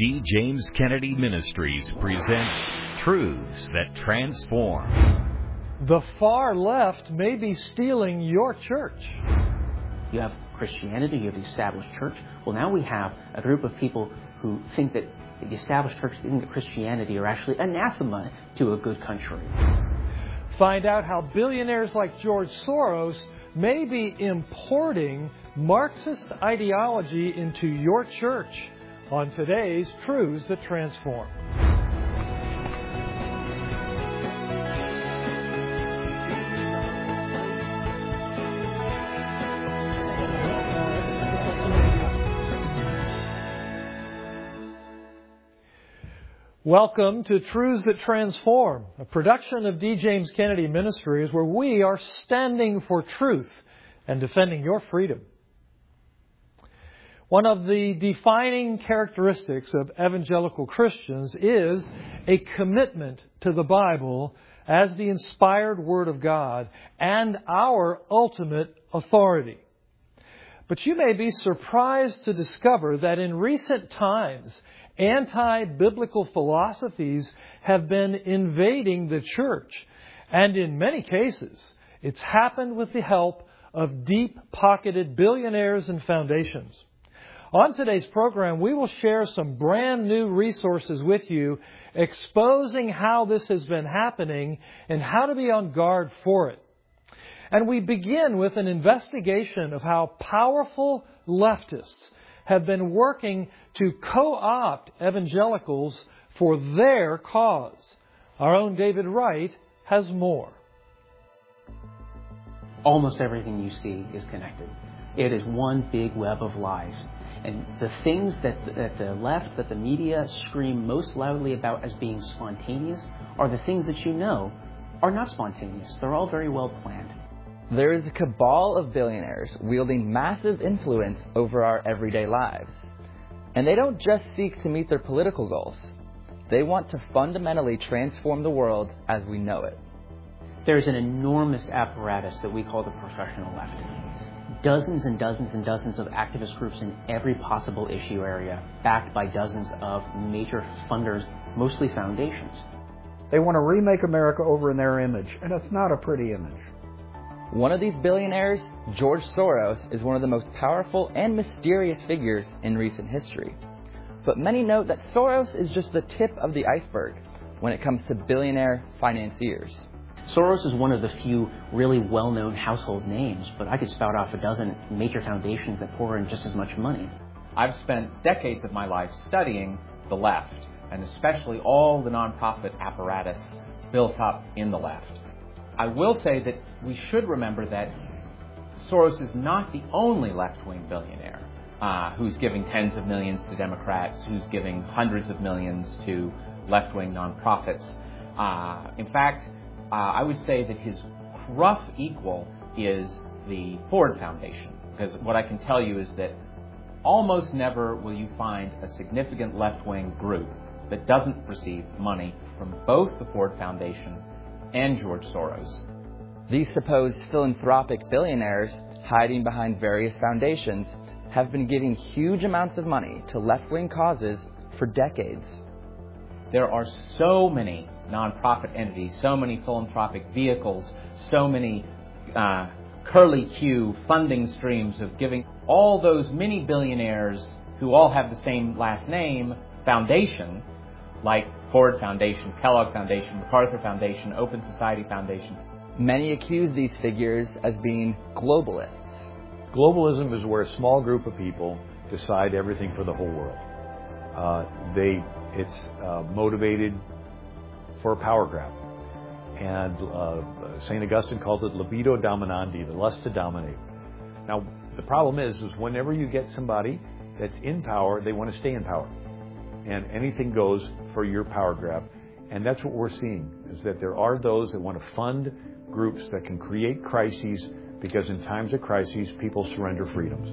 D. James Kennedy Ministries presents Truths That Transform. The far left may be stealing your church. You have Christianity, you have the established church. Well, now we have a group of people who think that the established church and Christianity are actually anathema to a good country. Find out how billionaires like George Soros may be importing Marxist ideology into your church on today's Truths That Transform. Welcome to Truths That Transform, a production of D. James Kennedy Ministries, where we are standing for truth and defending your freedom. One of the defining characteristics of evangelical Christians is a commitment to the Bible as the inspired Word of God and our ultimate authority. But you may be surprised to discover that in recent times, anti-biblical philosophies have been invading the church. And in many cases, it's happened with the help of deep-pocketed billionaires and foundations. On today's program, we will share some brand new resources with you, exposing how this has been happening and how to be on guard for it. And we begin with an investigation of how powerful leftists have been working to co-opt evangelicals for their cause. Our own David Wright has more. Almost everything you see is connected. It is one big web of lies. And the things that the left, that the media scream most loudly about as being spontaneous are the things that you know are not spontaneous. They're all very well planned. There is a cabal of billionaires wielding massive influence over our everyday lives. And they don't just seek to meet their political goals. They want to fundamentally transform the world as we know it. There's an enormous apparatus that we call the professional left. Dozens and dozens and dozens of activist groups in every possible issue area, backed by dozens of major funders, mostly foundations. They want to remake America over in their image, and it's not a pretty image. One of these billionaires, George Soros, is one of the most powerful and mysterious figures in recent history. But many note that Soros is just the tip of the iceberg when it comes to billionaire financiers. Soros is one of the few really well-known household names, but I could spout off a dozen major foundations that pour in just as much money. I've spent decades of my life studying the left, and especially all the nonprofit apparatus built up in the left. I will say that we should remember that Soros is not the only left-wing billionaire who's giving tens of millions to Democrats, who's giving hundreds of millions to left-wing nonprofits. In fact, I would say that his rough equal is the Ford Foundation, because what I can tell you is that almost never will you find a significant left-wing group that doesn't receive money from both the Ford Foundation and George Soros. These supposed philanthropic billionaires, hiding behind various foundations, have been giving huge amounts of money to left-wing causes for decades. There are so many nonprofit entities, so many philanthropic vehicles, so many curly-Q funding streams of giving all those many billionaires who all have the same last name, foundation, like Ford Foundation, Kellogg Foundation, MacArthur Foundation, Open Society Foundation. Many accuse these figures as being globalists. Globalism is where a small group of people decide everything for the whole world. It's motivated for a power grab. And St. Augustine called it libido dominandi, the lust to dominate. Now, the problem is whenever you get somebody that's in power, they want to stay in power. And anything goes for your power grab. And that's what we're seeing, is that there are those that want to fund groups that can create crises, because in times of crises, people surrender freedoms.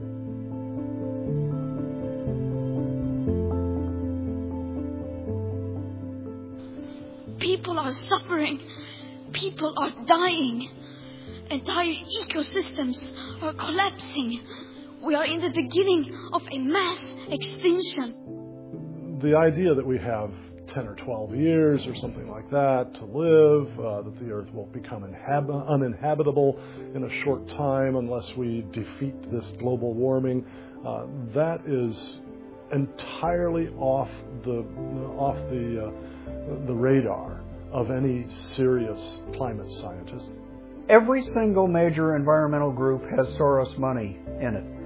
People are suffering. People are dying. Entire ecosystems are collapsing. We are in the beginning of a mass extinction. the idea that we have 10 or 12 years or something like that to live, that the earth will become uninhabitable in a short time unless we defeat this global warming, that is entirely off the radar of any serious climate scientist. Every single major environmental group has Soros money in it.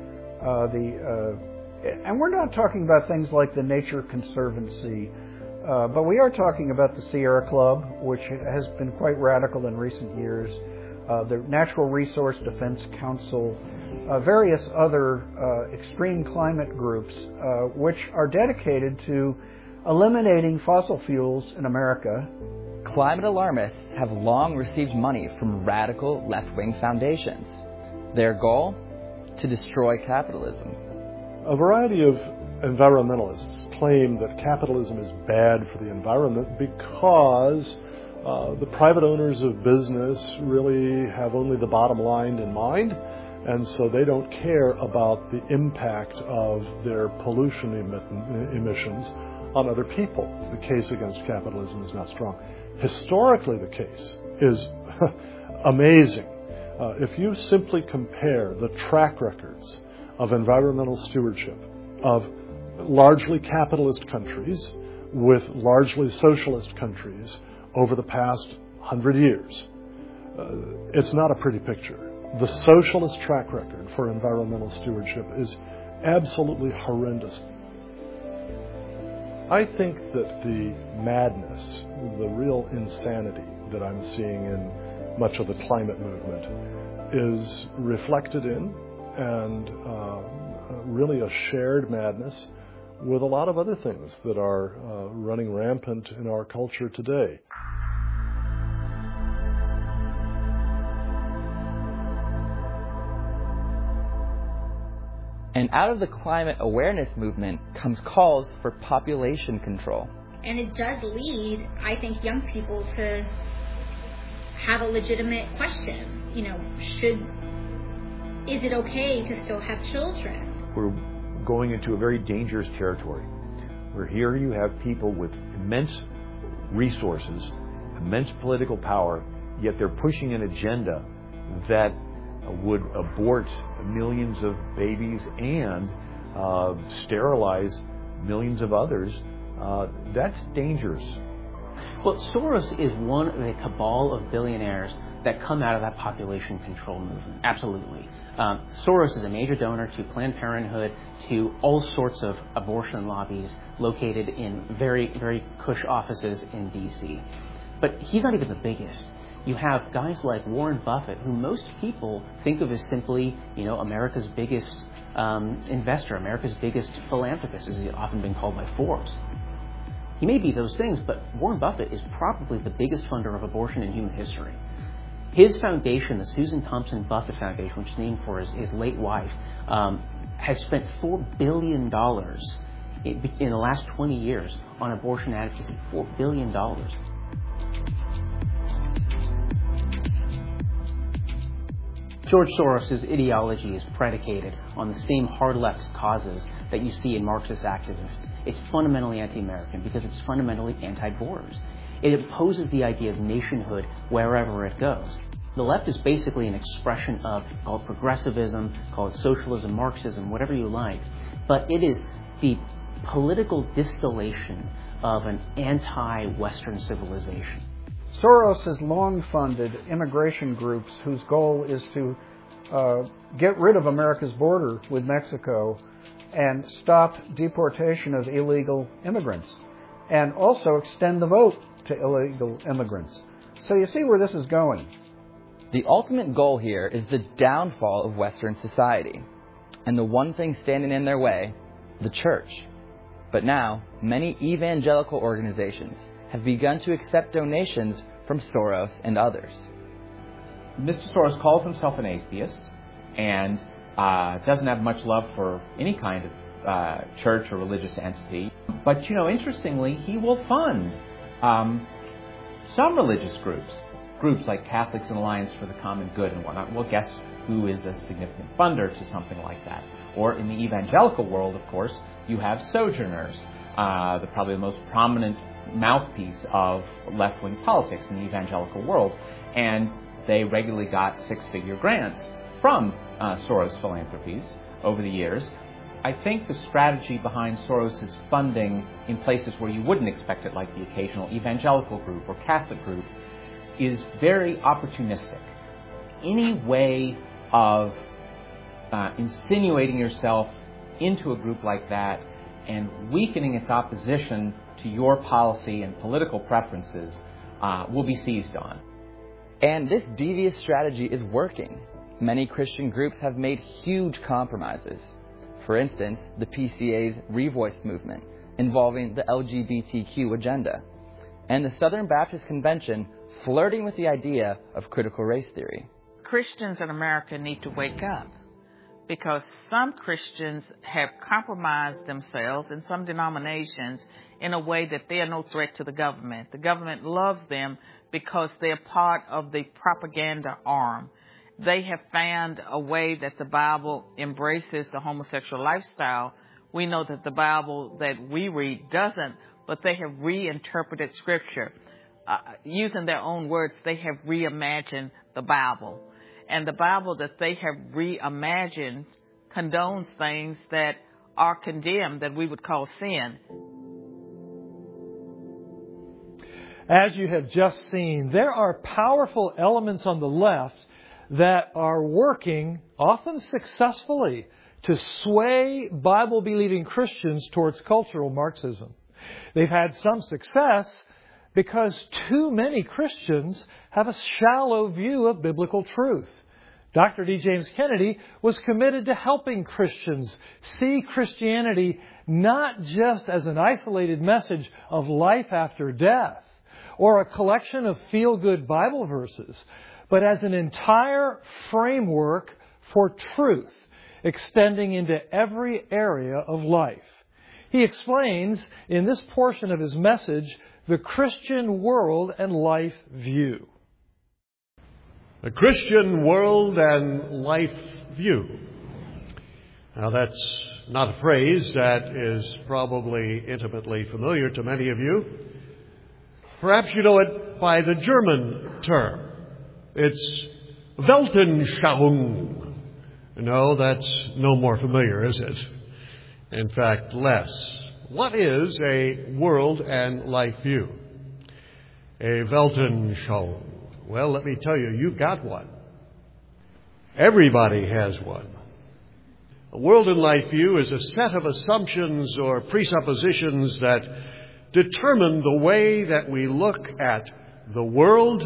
And we're not talking about things like the Nature Conservancy, but we are talking about the Sierra Club, which has been quite radical in recent years, the Natural Resource Defense Council, various other extreme climate groups, which are dedicated to eliminating fossil fuels in America. Climate alarmists have long received money from radical left-wing foundations. Their goal? To destroy capitalism. A variety of environmentalists claim that capitalism is bad for the environment because the private owners of business really have only the bottom line in mind, and so they don't care about the impact of their pollution emissions on other people. The case against capitalism is not strong. Historically, the case is amazing. If you simply compare the track records of environmental stewardship of largely capitalist countries with largely socialist countries over the past 100 years, it's not a pretty picture. The socialist track record for environmental stewardship is absolutely horrendous. I think that the madness, the real insanity that I'm seeing in much of the climate movement is reflected in and really a shared madness with a lot of other things that are running rampant in our culture today. And out of the climate awareness movement comes calls for population control. And it does lead, I think, young people to have a legitimate question. Is it okay to still have children? We're going into a very dangerous territory, where here you have people with immense resources, immense political power, yet they're pushing an agenda that would abort millions of babies and sterilize millions of others. That's dangerous. Well, Soros is one of a cabal of billionaires that come out of that population control movement. Absolutely. Soros is a major donor to Planned Parenthood, to all sorts of abortion lobbies located in very, very cush offices in D.C. But he's not even the biggest. You have guys like Warren Buffett, who most people think of as simply, America's biggest investor, America's biggest philanthropist, as he's often been called by Forbes. He may be those things, but Warren Buffett is probably the biggest funder of abortion in human history. His foundation, the Susan Thompson Buffett Foundation, which is named for his late wife, has spent $4 billion in the last 20 years on abortion advocacy. $4 billion. George Soros' ideology is predicated on the same hard left causes that you see in Marxist activists. It's fundamentally anti-American because it's fundamentally anti-borders. It opposes the idea of nationhood wherever it goes. The left is basically an expression of, call it progressivism, call it socialism, Marxism, whatever you like, but it is the political distillation of an anti-Western civilization. Soros has long funded immigration groups whose goal is to get rid of America's border with Mexico and stop deportation of illegal immigrants, and also extend the vote to illegal immigrants. So you see where this is going. The ultimate goal here is the downfall of Western society, and the one thing standing in their way, the church. But now, many evangelical organizations have begun to accept donations from Soros and others. Mr. Soros calls himself an atheist and doesn't have much love for any kind of church or religious entity. But, interestingly, he will fund some religious groups like Catholics and Alliance for the Common Good and whatnot. Well, guess who is a significant funder to something like that? Or in the evangelical world, of course, you have Sojourners. probably the most prominent mouthpiece of left-wing politics in the evangelical world. And they regularly got six-figure grants from Soros Philanthropies over the years. I think the strategy behind Soros' funding in places where you wouldn't expect it, like the occasional evangelical group or Catholic group, is very opportunistic. Any way of insinuating yourself into a group like that and weakening its opposition to your policy and political preferences will be seized on. And this devious strategy is working. Many Christian groups have made huge compromises. For instance, the PCA's Revoice movement, involving the LGBTQ agenda, and the Southern Baptist Convention flirting with the idea of critical race theory. Christians in America need to wake up, because some Christians have compromised themselves in some denominations in a way that they are no threat to the government. The government loves them because they're part of the propaganda arm. They have found a way that the Bible embraces the homosexual lifestyle. We know that the Bible that we read doesn't, but they have reinterpreted Scripture. Using their own words, they have reimagined the Bible. And the Bible that they have reimagined condones things that are condemned, that we would call sin. As you have just seen, there are powerful elements on the left that are working, often successfully, to sway Bible-believing Christians towards cultural Marxism. They've had some success because too many Christians have a shallow view of biblical truth. Dr. D. James Kennedy was committed to helping Christians see Christianity not just as an isolated message of life after death or a collection of feel-good Bible verses, but as an entire framework for truth extending into every area of life. He explains in this portion of his message the Christian world and life view. The Christian world and life view. Now, that's not a phrase that is probably intimately familiar to many of you. Perhaps you know it by the German term. It's Weltanschauung. No, that's no more familiar, is it? In fact, less. What is a world and life view? A Weltanschauung. Well, let me tell you, you've got one. Everybody has one. A world and life view is a set of assumptions or presuppositions that determine the way that we look at the world,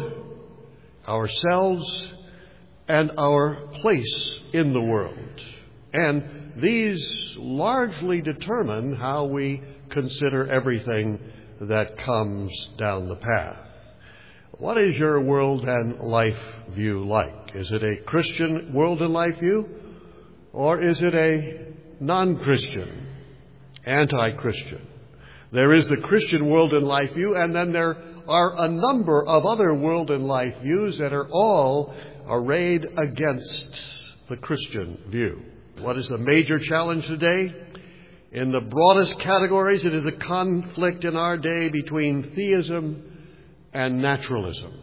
ourselves, and our place in the world. And these largely determine how we consider everything that comes down the path. What is your world and life view like? Is it a Christian world and life view? Or is it a non-Christian, anti-Christian? There is the Christian world and life view, and then there are a number of other world and life views that are all arrayed against the Christian view. What is the major challenge today? In the broadest categories, it is a conflict in our day between theism and naturalism.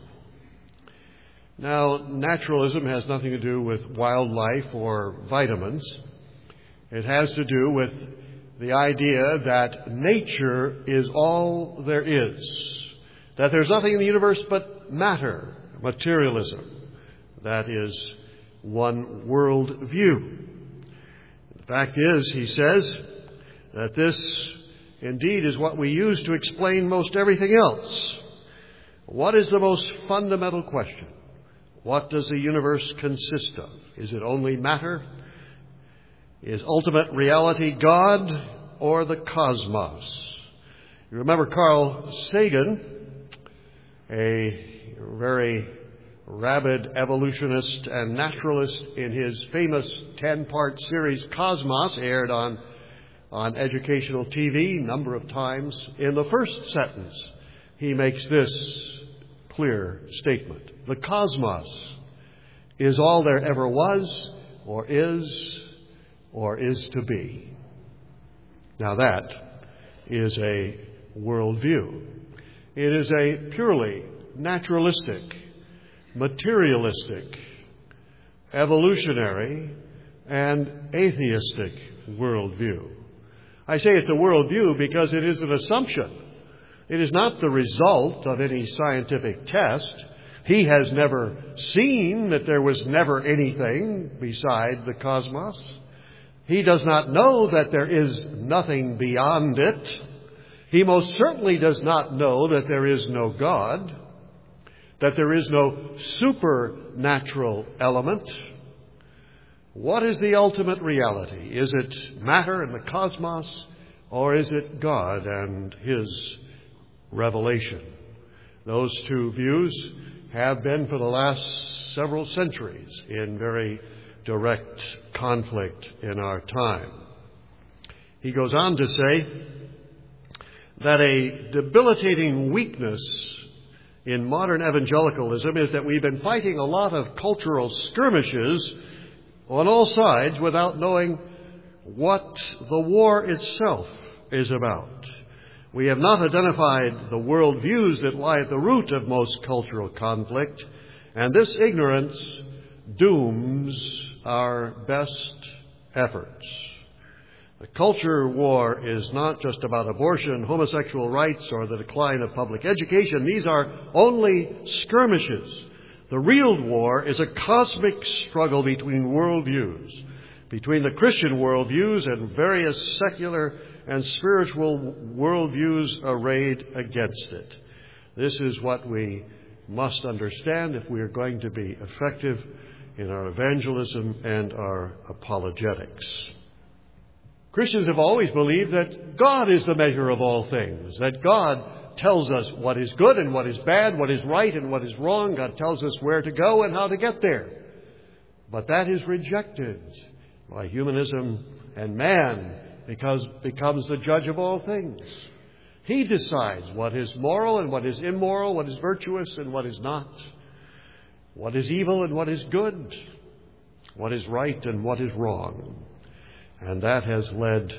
Now, naturalism has nothing to do with wildlife or vitamins. It has to do with the idea that nature is all there is, that there's nothing in the universe but matter, materialism. That is one world view. The fact is, he says, that this indeed is what we use to explain most everything else. What is the most fundamental question? What does the universe consist of? Is it only matter? Is ultimate reality God or the cosmos? You remember Carl Sagan, a very rabid evolutionist and naturalist, in his famous 10-part series Cosmos, aired on educational TV a number of times. In the first sentence, he makes this clear statement: the cosmos is all there ever was, or is to be. Now that is a worldview. It is a purely naturalistic, materialistic, evolutionary, and atheistic worldview. I say it's a worldview because it is an assumption. It is not the result of any scientific test. He has never seen that there was never anything beside the cosmos. He does not know that there is nothing beyond it. He most certainly does not know that there is no God, that there is no supernatural element. What is the ultimate reality? Is it matter and the cosmos, or is it God and His revelation? Those two views have been for the last several centuries in very direct conflict in our time. He goes on to say that a debilitating weakness in modern evangelicalism is that we've been fighting a lot of cultural skirmishes on all sides without knowing what the war itself is about. We have not identified the worldviews that lie at the root of most cultural conflict, and this ignorance dooms our best efforts. The culture war is not just about abortion, homosexual rights, or the decline of public education. These are only skirmishes. The real war is a cosmic struggle between worldviews, between the Christian worldviews and various secular and spiritual worldviews arrayed against it. This is what we must understand if we are going to be effective in our evangelism and our apologetics. Christians have always believed that God is the measure of all things, that God tells us what is good and what is bad, what is right and what is wrong. God tells us where to go and how to get there. But that is rejected by humanism, and man becomes the judge of all things. He decides what is moral and what is immoral, what is virtuous and what is not, what is evil and what is good, what is right and what is wrong. And that has led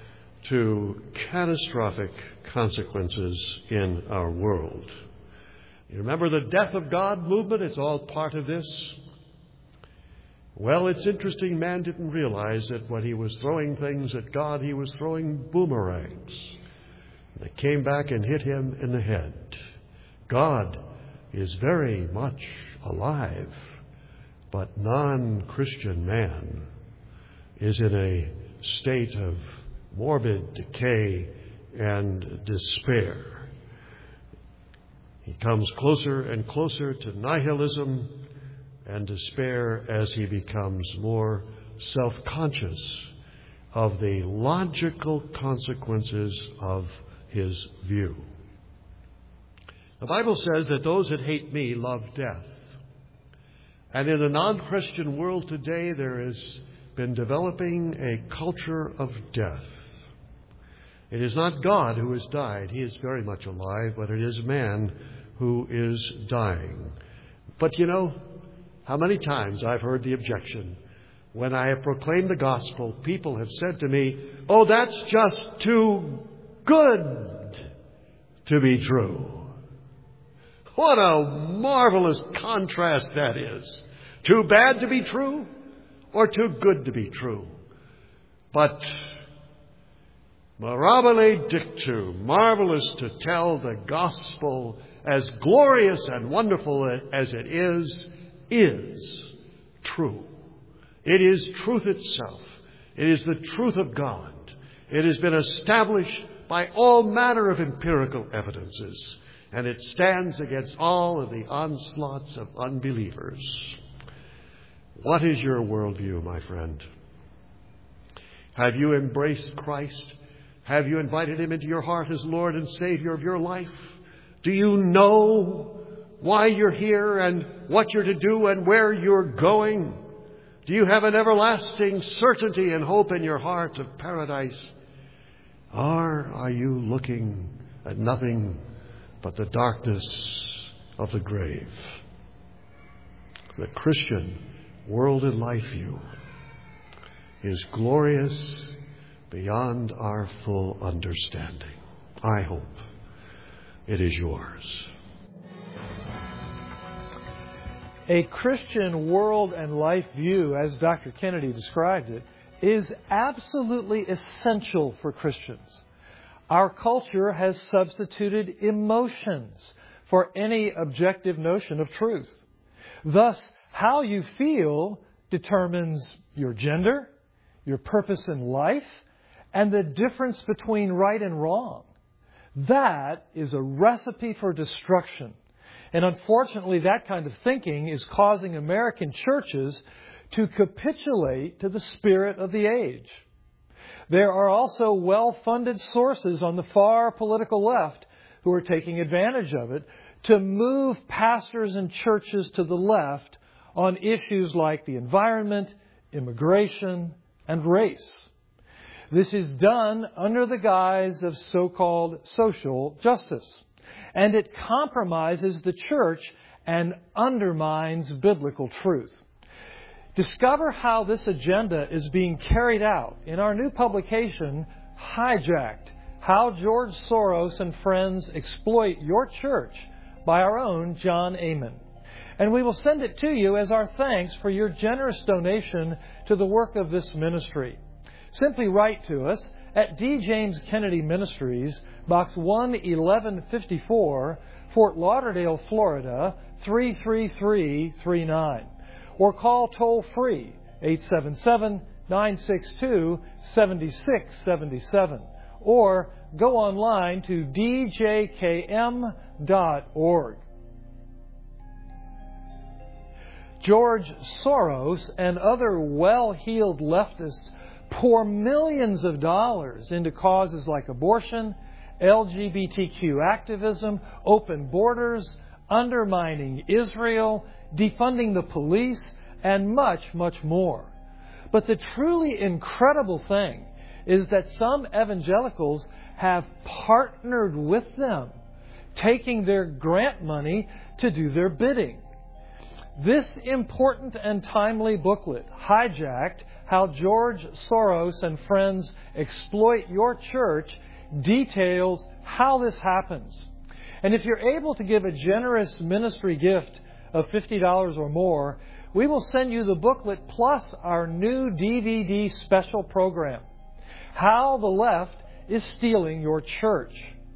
to catastrophic consequences in our world. You remember the Death of God movement? It's all part of this. Well, it's interesting, man didn't realize that when he was throwing things at God, he was throwing boomerangs. They came back and hit him in the head. God is very much alive, but non-Christian man is in a state of morbid decay and despair. He comes closer and closer to nihilism and despair as he becomes more self-conscious of the logical consequences of his view. The Bible says that those that hate me love death. And in the non-Christian world today, there has been developing a culture of death. It is not God who has died. He is very much alive, but it is man who is dying. But you know, how many times I've heard the objection. When I have proclaimed the gospel, people have said to me, "Oh, that's just too good to be true." What a marvelous contrast that is. Too bad to be true or too good to be true. But mirabile dictu, marvelous to tell the gospel, as glorious and wonderful as it is true. It is truth itself. It is the truth of God. It has been established by all manner of empirical evidences, and it stands against all of the onslaughts of unbelievers. What is your worldview, my friend? Have you embraced Christ? Have you invited Him into your heart as Lord and Savior of your life? Do you know why you're here and what you're to do and where you're going? Do you have an everlasting certainty and hope in your heart of paradise? Or are you looking at nothing but the darkness of the grave? The Christian world and life view is glorious beyond our full understanding. I hope it is yours. A Christian world and life view, as Dr. Kennedy described it, is absolutely essential for Christians. Our culture has substituted emotions for any objective notion of truth. Thus, how you feel determines your gender, your purpose in life, and the difference between right and wrong. That is a recipe for destruction. And unfortunately, that kind of thinking is causing American churches to capitulate to the spirit of the age. There are also well-funded sources on the far political left who are taking advantage of it to move pastors and churches to the left on issues like the environment, immigration, and race. This is done under the guise of so-called social justice, and it compromises the church and undermines biblical truth. Discover how this agenda is being carried out in our new publication, Hijacked: How George Soros and Friends Exploit Your Church, by our own John Amen. And we will send it to you as our thanks for your generous donation to the work of this ministry. Simply write to us at D. James Kennedy Ministries, Box 11154, Fort Lauderdale, Florida, 33339. Or call toll-free 877-962-7677. Or go online to djkm.org. George Soros and other well-heeled leftists pour millions of dollars into causes like abortion, LGBTQ activism, open borders, undermining Israel, defunding the police, and much, much more. But the truly incredible thing is that some evangelicals have partnered with them, taking their grant money to do their bidding. This important and timely booklet, Hijacked: How George Soros and Friends Exploit Your Church, details how this happens. And if you're able to give a generous ministry gift of $50 or more, we will send you the booklet plus our new DVD special program, How the Left is Stealing Your Church.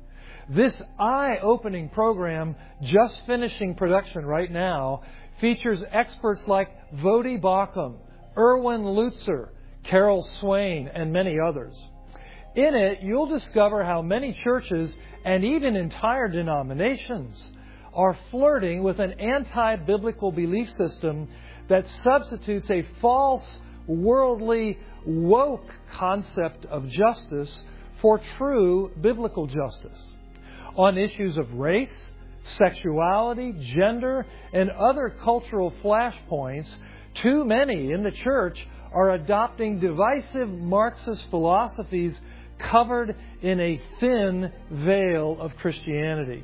This eye-opening program, just finishing production right now, features experts like Vodi Bakum, Erwin Lutzer, Carol Swain, and many others. In it, you'll discover how many churches and even entire denominations are flirting with an anti-biblical belief system that substitutes a false, worldly, woke concept of justice for true biblical justice. On issues of race, sexuality, gender, and other cultural flashpoints, too many in the church are adopting divisive Marxist philosophies covered in a thin veil of Christianity.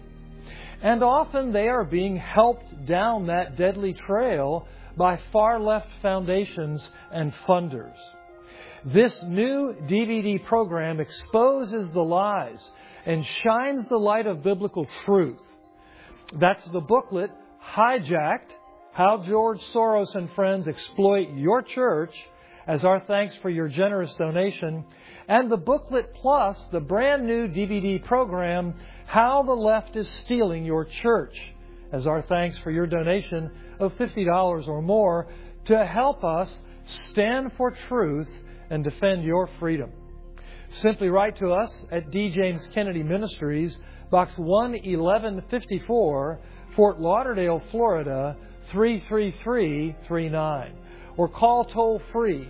And often they are being helped down that deadly trail by far-left foundations and funders. This new DVD program exposes the lies and shines the light of biblical truth. That's the booklet, Hijacked: How George Soros and Friends Exploit Your Church, as our thanks for your generous donation, and the booklet plus the brand new DVD program, How the Left is Stealing Your Church, as our thanks for your donation of $50 or more to help us stand for truth and defend your freedom. Simply write to us at D. James Kennedy Ministries, Box 11154, Fort Lauderdale, Florida, 33339. Or call toll-free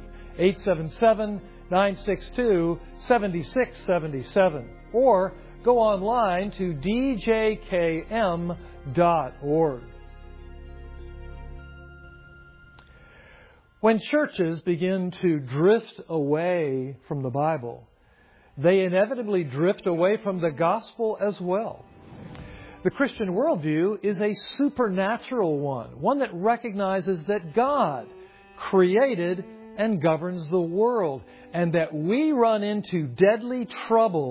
877-962-7677. Or go online to djkm.org. When churches begin to drift away from the Bible, they inevitably drift away from the gospel as well. The Christian worldview is a supernatural one that recognizes that God created and governs the world, and that we run into deadly trouble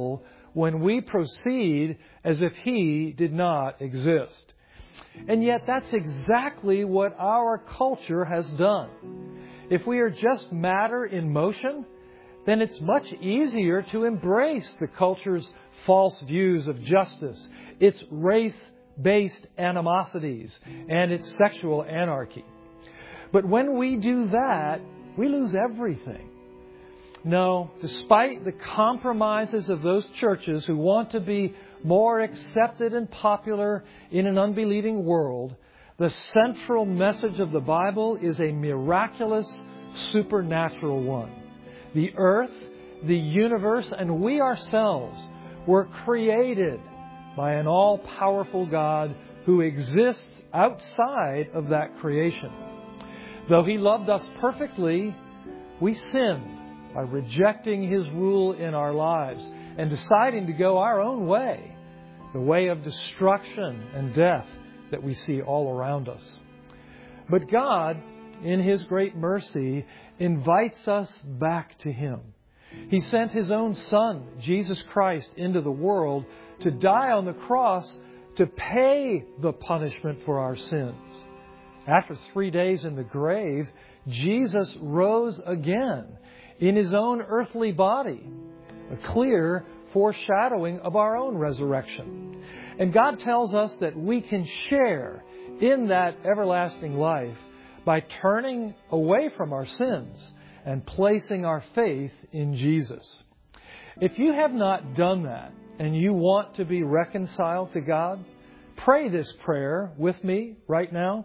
when we proceed as if He did not exist. And yet that's exactly what our culture has done. If we are just matter in motion, then it's much easier to embrace the culture's false views of justice, its race-based animosities, and its sexual anarchy. But when we do that, we lose everything. No, despite the compromises of those churches who want to be more accepted and popular in an unbelieving world, the central message of the Bible is a miraculous, supernatural one. The earth, the universe, and we ourselves were created by an all-powerful God who exists outside of that creation. Though He loved us perfectly, we sinned by rejecting His rule in our lives and deciding to go our own way, the way of destruction and death that we see all around us. But God, in His great mercy, invites us back to Him. He sent His own Son, Jesus Christ, into the world to die on the cross to pay the punishment for our sins. After 3 days in the grave, Jesus rose again in His own earthly body, a clear foreshadowing of our own resurrection. And God tells us that we can share in that everlasting life by turning away from our sins and placing our faith in Jesus. If you have not done that and you want to be reconciled to God, pray this prayer with me right now.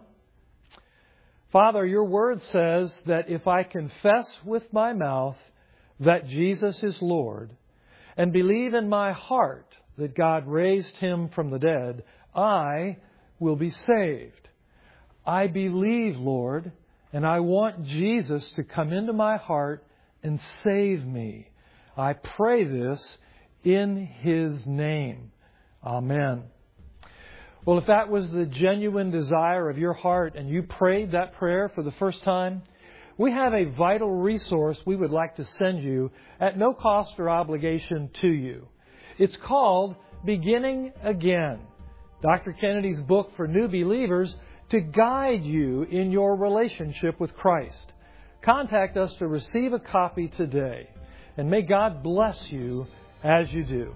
Father, Your Word says that if I confess with my mouth that Jesus is Lord and believe in my heart that God raised Him from the dead, I will be saved. I believe, Lord, and I want Jesus to come into my heart and save me. I pray this in His name. Amen. Well, if that was the genuine desire of your heart and you prayed that prayer for the first time, we have a vital resource we would like to send you at no cost or obligation to you. It's called Beginning Again, Dr. Kennedy's book for new believers to guide you in your relationship with Christ. Contact us to receive a copy today, and may God bless you as you do.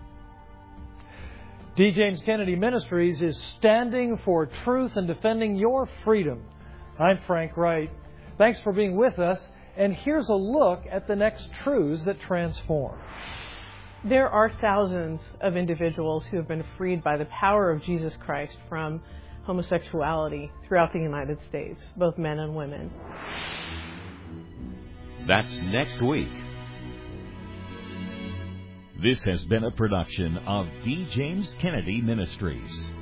D. James Kennedy Ministries is standing for truth and defending your freedom. I'm Frank Wright. Thanks for being with us, and here's a look at the next truths that transform. There are thousands of individuals who have been freed by the power of Jesus Christ from homosexuality throughout the United States, both men and women. That's next week. This has been a production of D. James Kennedy Ministries.